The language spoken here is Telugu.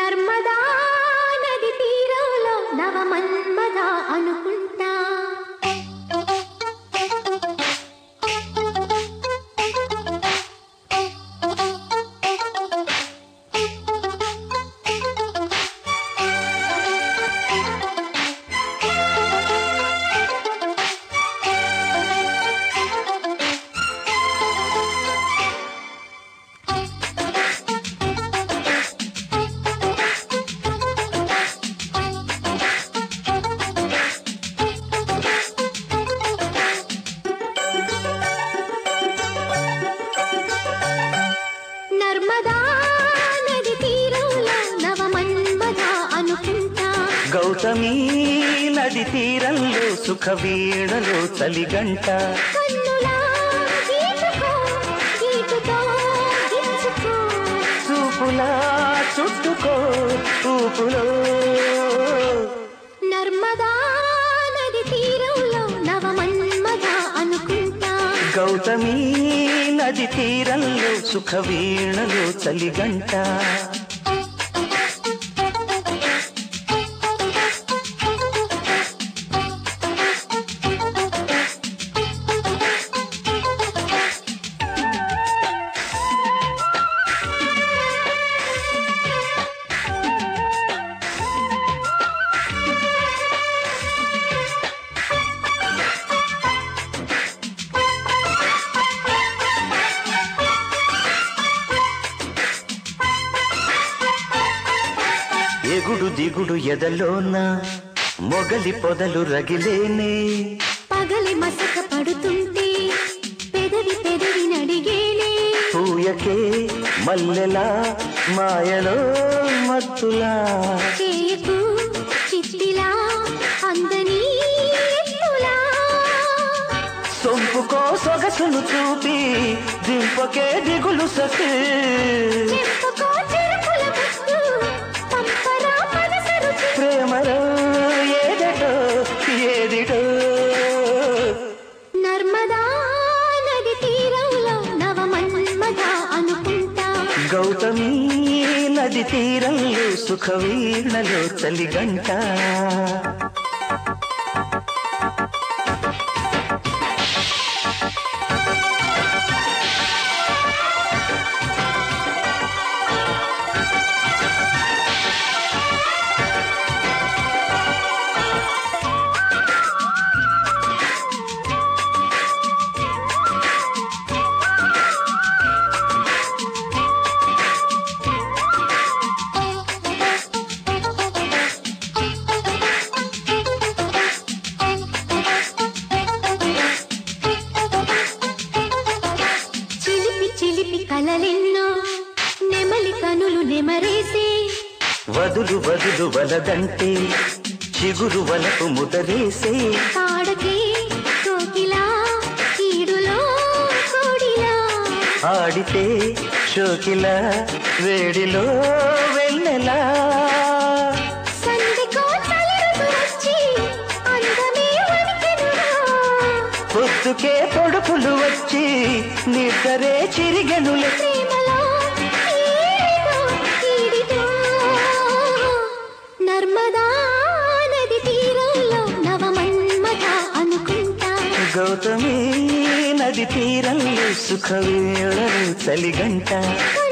నర్మదా నది తీరంలో నవమన్మద అనుకుంటా గౌతమి నది తీరంలో సుఖ వీణలో చలిగంట చూపులా చుట్టుకో ఊపులో నర్మదా నది తీరంలో నవమన్మద అనుకుంటా గౌతమి నది తీరంలో సుఖ వీణలో చలిగంట ఎగుడు దిగుడు ఎదలోన మొగలి పొదలు రగిలేనే పగలి మసక పడుతుంటే పెదవి పెదవి నడిగేనే పూయకే మల్లెలా మాయలో మత్తులా చేయకు చిట్టిలా అందని సొంపుకో సొగసును చూపి దింపకే దిగులు సఖి ప్రేమలో ఏదటో ఏదిటో నర్మదా నది తీరంలో నవమన్మద అనుకుంటా గౌతమి నది తీరంలో సుఖ వీణలో చలిగంట కలలెన్నో నెమలి కనులు నెమరేసే వదులు వదులు వలదంటే చిగురు వలకు ముదరేసే పాడకే కోకిలా కీడులో కోడిలా ఆడితే షోకిలా వేడిలో వెన్నెలా పొద్దుకే పొడుపులు వచ్చి నిద్రే చిరిగెనులే నర్మదా నది తీరంలో నవమన్మద అనుకుంటా గౌతమి నది తీరంలో సుఖ వీణలో చలిగంట